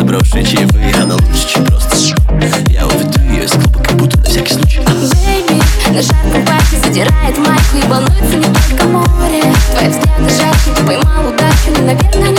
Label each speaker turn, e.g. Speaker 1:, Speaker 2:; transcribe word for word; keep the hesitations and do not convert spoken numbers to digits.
Speaker 1: броши чаевые, она лучше, чем просто. Я уведу ее из клуба, как будто на всякий случай.
Speaker 2: Бэйби, на жарком парке задирает майку и волнуется не только море. Твои взгляды жаркие, поймал удачу, но, наверное,